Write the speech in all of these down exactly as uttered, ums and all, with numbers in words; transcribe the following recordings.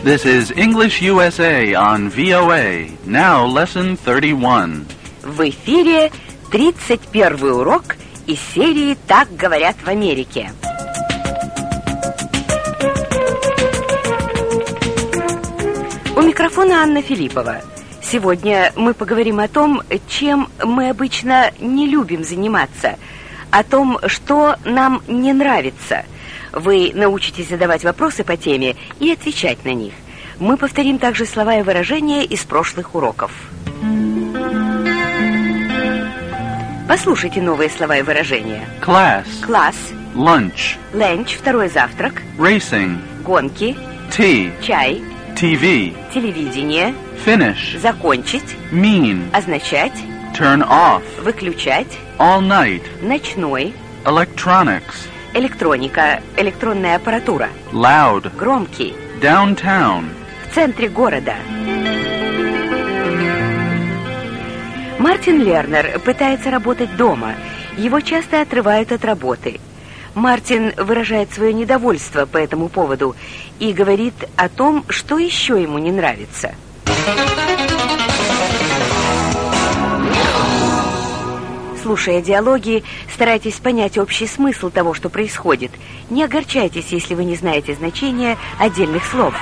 This is English U S A on V O A. Now lesson thirty-one. В эфире тридцать первый урок из серии «Так говорят в Америке». У микрофона Анна Филиппова. Сегодня мы поговорим о том, чем мы обычно не любим заниматься, о том, что нам не нравится. Вы научитесь задавать вопросы по теме и отвечать на них. Мы повторим также слова и выражения из прошлых уроков. Послушайте новые слова и выражения. Class. Класс. Lunch. Ленч, второй завтрак. Racing. Гонки. Tea. Чай. T V. Телевидение. Finish. Закончить. Mean. Означать. Turn off. Выключать. All night. Ночной. Electronics. Электроника. Электронная аппаратура. Loud. Громкий. Downtown. В центре города. Мартин Лернер пытается работать дома. Его часто отрывают от работы. Мартин выражает свое недовольство по этому поводу и говорит о том, что еще ему не нравится. Слушая диалоги, старайтесь понять общий смысл того, что происходит. Не огорчайтесь, если вы не знаете значения отдельных слов.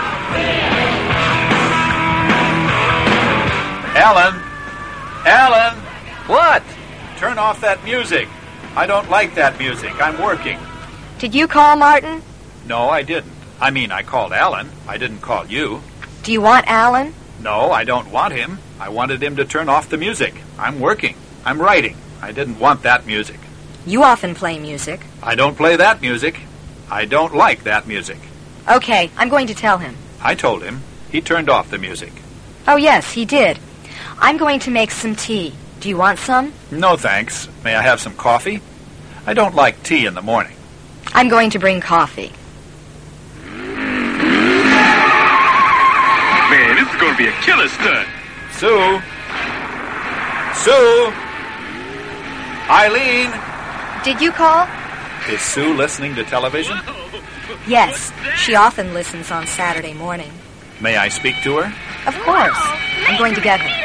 Alan! Alan! What? Turn off that music. I don't like that music. I'm working. Did you call Martin? No, I didn't. I mean, I called Alan. I didn't call you. Do you want Alan? No, I don't want him. I wanted him to turn off the music. I'm working. I'm writing. I didn't want that music. You often play music. I don't play that music. I don't like that music. Okay, I'm going to tell him. I told him. He turned off the music. Oh, yes, he did. I'm going to make some tea. Do you want some? No, thanks. May I have some coffee? I don't like tea in the morning. I'm going to bring coffee. Man, this is going to be a killer stunt. Sue? Sue? Eileen? Did you call? Is Sue listening to television? Yes, she often listens on Saturday morning. May I speak to her? Of course. I'm going to get her.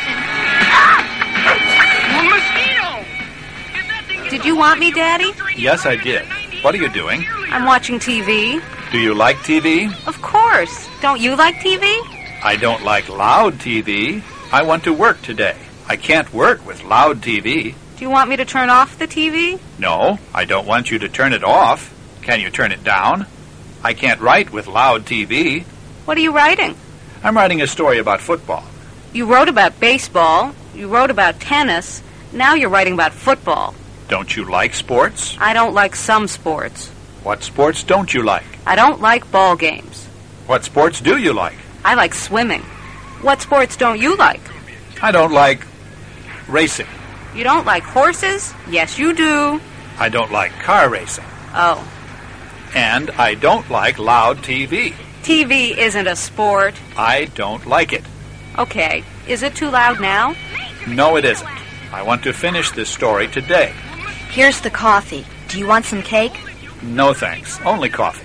Did you want me, Daddy? Yes, I did. What are you doing? I'm watching T V. Do you like T V? Of course. Don't you like T V? I don't like loud T V. I want to work today. I can't work with loud T V. Do you want me to turn off the T V? No, I don't want you to turn it off. Can you turn it down? I can't write with loud T V. What are you writing? I'm writing a story about football. You wrote about baseball. You wrote about tennis. Now you're writing about football. Don't you like sports? I don't like some sports. What sports don't you like? I don't like ball games. What sports do you like? I like swimming. What sports don't you like? I don't like racing. You don't like horses? Yes, you do. I don't like car racing. Oh. And I don't like loud T V. T V isn't a sport. I don't like it. Okay. Is it too loud now? No, it isn't. I want to finish this story today. Here's the coffee. Do you want some cake? No, thanks. Only coffee.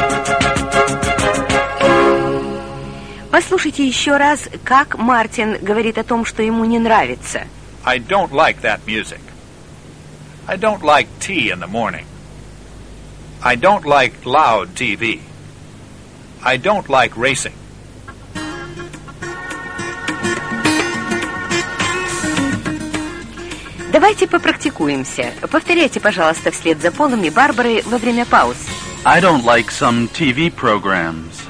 Послушайте еще раз, как Мартин говорит о том, что ему не нравится. I don't like that music. I don't like tea in the morning. I don't like loud T V. I don't like racing. Давайте попрактикуемся. Повторяйте, пожалуйста, вслед за Полом и Барбарой во время пауз. I don't like some T V programs.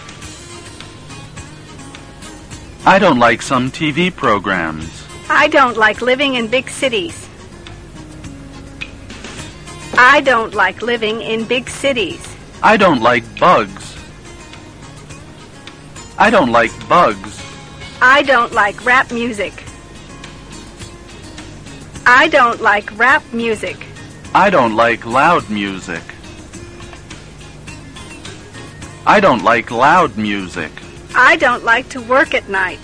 I don't like some T V programs. I don't like living in big cities. I don't like living in big cities. I don't like bugs. I don't like bugs. I don't like rap music. I don't like rap music. I don't like loud music. I don't like loud music. I don't like to work at night.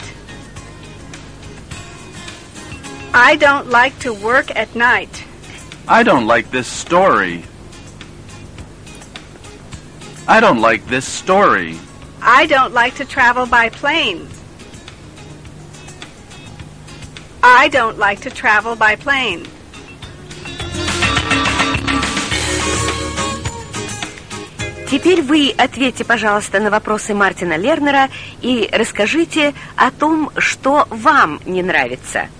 I don't like to work at night. I don't like this story. I don't like this story. I don't like to travel by planes. I don't like to travel by plane. Теперь вы ответьте, пожалуйста, на вопросы Мартина Лернера и расскажите о том, что вам не нравится.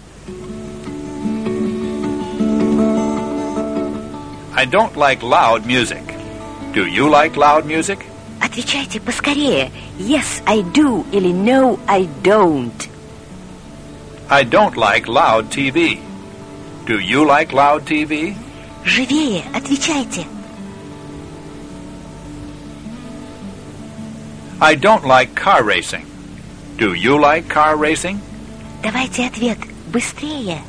I don't like loud music. Do you like loud music? Отвечайте поскорее. Yes, I do или no, I don't. I don't like loud T V. Do you like loud T V? Живее, отвечайте. I don't like car racing. Do you like car racing? Давайте ответ быстрее.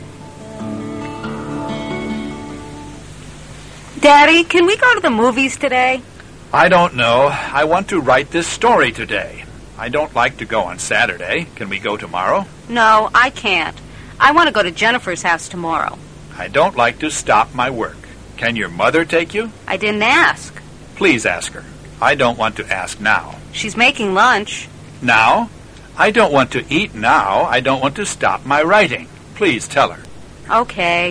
Daddy, can we go to the movies today? I don't know. I want to write this story today. I don't like to go on Saturday. Can we go tomorrow? No, I can't. I want to go to Jennifer's house tomorrow. I don't like to stop my work. Can your mother take you? I didn't ask. Please ask her. I don't want to ask now. She's making lunch. Now? I don't want to eat now. I don't want to stop my writing. Please tell her. Okay.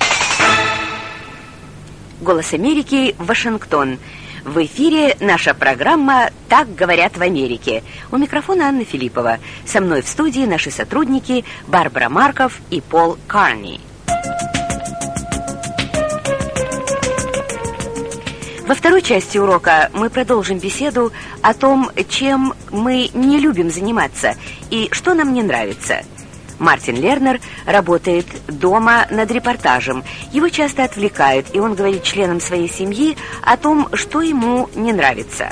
Голос Америки, Вашингтон. В эфире наша программа «Так говорят в Америке». У микрофона Анна Филиппова. Со мной в студии наши сотрудники Барбара Марков и Пол Карни. Во второй части урока мы продолжим беседу о том, чем мы не любим заниматься и что нам не нравится. Мартин Лернер работает дома над репортажем. Его часто отвлекают, и он говорит членам своей семьи о том, что ему не нравится.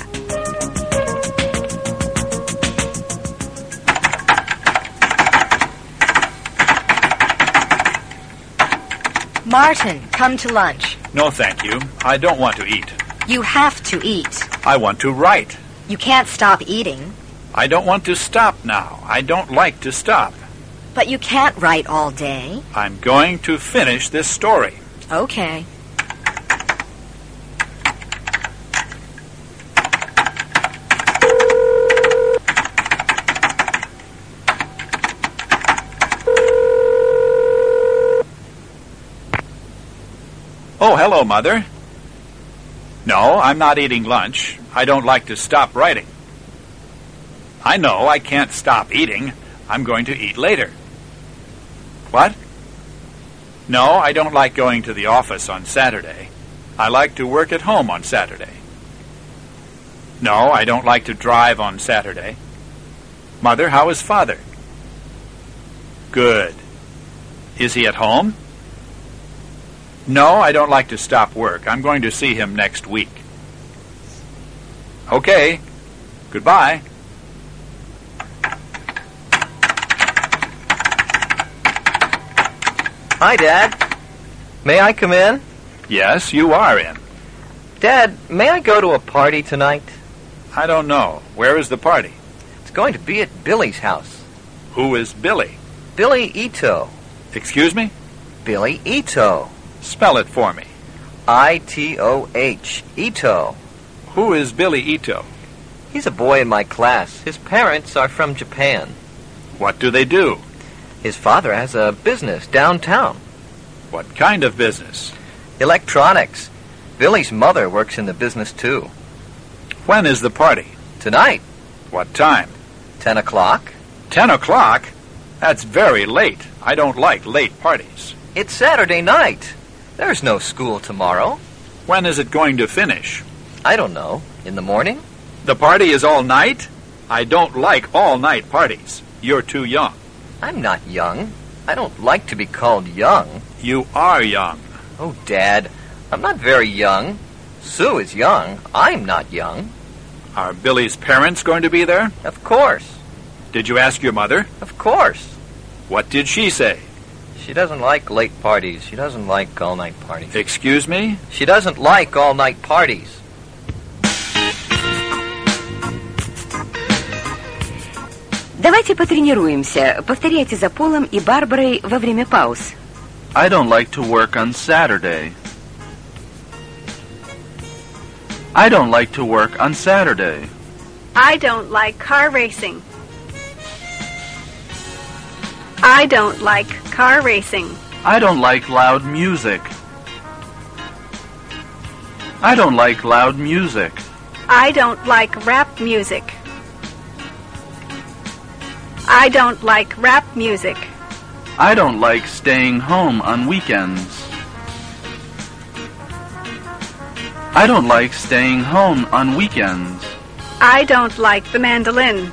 Martin, come to lunch. No, thank you. I don't want to eat. You have to eat. I want to write. You can't stop eating. I don't want to stop now. I don't like to stop. But you can't write all day. I'm going to finish this story. Okay. Oh, hello, Mother. No, I'm not eating lunch. I don't like to stop writing. I know I can't stop eating. I'm going to eat later. What? No, I don't like going to the office on Saturday. I like to work at home on Saturday. No, I don't like to drive on Saturday. Mother, how is Father? Good. Is he at home? No, I don't like to stop work. I'm going to see him next week. Okay. Goodbye. Hi, Dad. May I come in? Yes, you are in. Dad, may I go to a party tonight? I don't know. Where is the party? It's going to be at Billy's house. Who is Billy? Billy Ito. Excuse me? Billy Ito. Spell it for me. I T O H. Ito. Who is Billy Ito? He's a boy in my class. His parents are from Japan. What do they do? His father has a business downtown. What kind of business? Electronics. Billy's mother works in the business, too. When is the party? Tonight. What time? Ten o'clock. Ten o'clock? That's very late. I don't like late parties. It's Saturday night. There's no school tomorrow. When is it going to finish? I don't know. In the morning? The party is all night? I don't like all-night parties. You're too young. I'm not young. I don't like to be called young. You are young. Oh, Dad, I'm not very young. Sue is young. I'm not young. Are Billy's parents going to be there? Of course. Did you ask your mother? Of course. What did she say? She doesn't like late parties. She doesn't like all-night parties. Excuse me? She doesn't like all-night parties. Давайте потренируемся. Повторяйте за Полом и Барбарой во время пауз. I don't like to work on Saturday. I don't like to work on Saturday. I don't like car racing. I don't like car racing. I don't like loud music. I don't like loud music. I don't like rap music. I don't like rap music. I don't like staying home on weekends. I don't like staying home on weekends. I don't like the mandolin.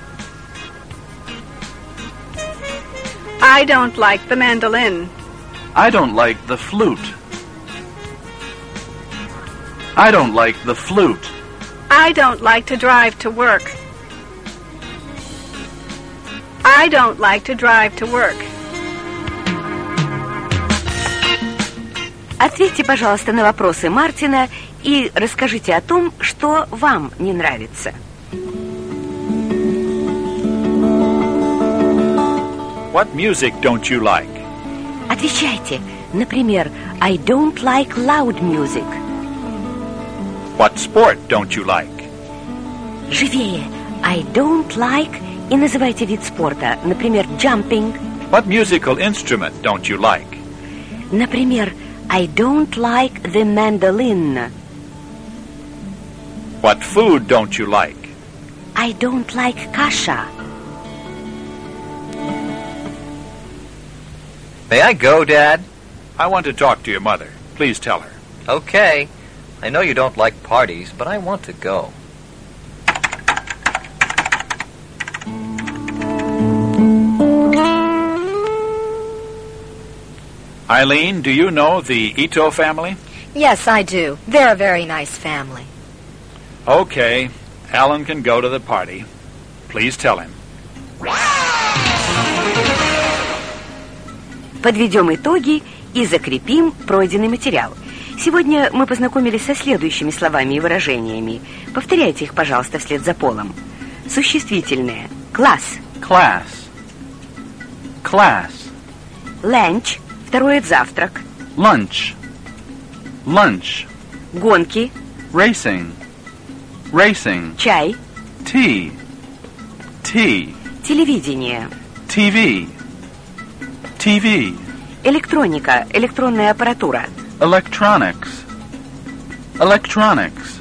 I don't like the mandolin. I don't like the flute. I don't like the flute. I don't like to drive to work. I don't like to drive to work. Ответьте, пожалуйста, на вопросы Мартина и расскажите о том, что вам не нравится. What music don't you like? Отвечайте. Например, I don't like loud music. What sport don't you like? Живее. I don't like и называйте вид спорта. Например, jumping. What musical instrument don't you like? Например, I don't like the mandolin. What food don't you like? I don't like kasha. May I go, Dad? I want to talk to your mother. Please tell her. Okay. I know you don't like parties, but I want to go. Eileen, do you know the Ito family? Yes, I do. They're a very nice family. Okay. Alan can go to the party. Please tell him. Подведем итоги и закрепим пройденный материал. Сегодня мы познакомились со следующими словами и выражениями. Повторяйте их, пожалуйста, вслед за Полом. Существительные. Класс. Class. Class. Lunch. Второе завтрак. Lunch. Lunch. Гонки. Racing. Racing. Чай. Tea. Tea. Телевидение. T V. T V. Электроника. Электронная аппаратура. Electronics. Electronics.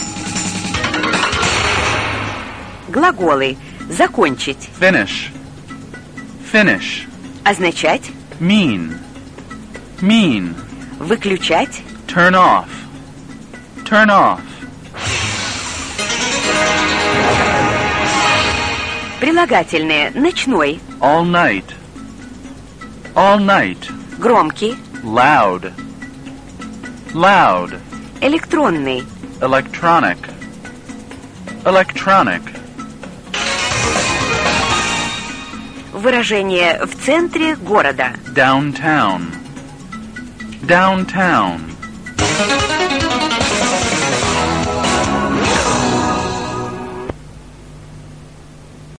Глаголы. Закончить. Finish. Finish. Означать. Mean. Mean. Выключать. Turn off. Turn off. Прилагательные. Ночной. All night. All night. Громкий. Loud. Loud. Электронный. Electronic. Electronic. Выражение в центре города. Downtown. Downtown.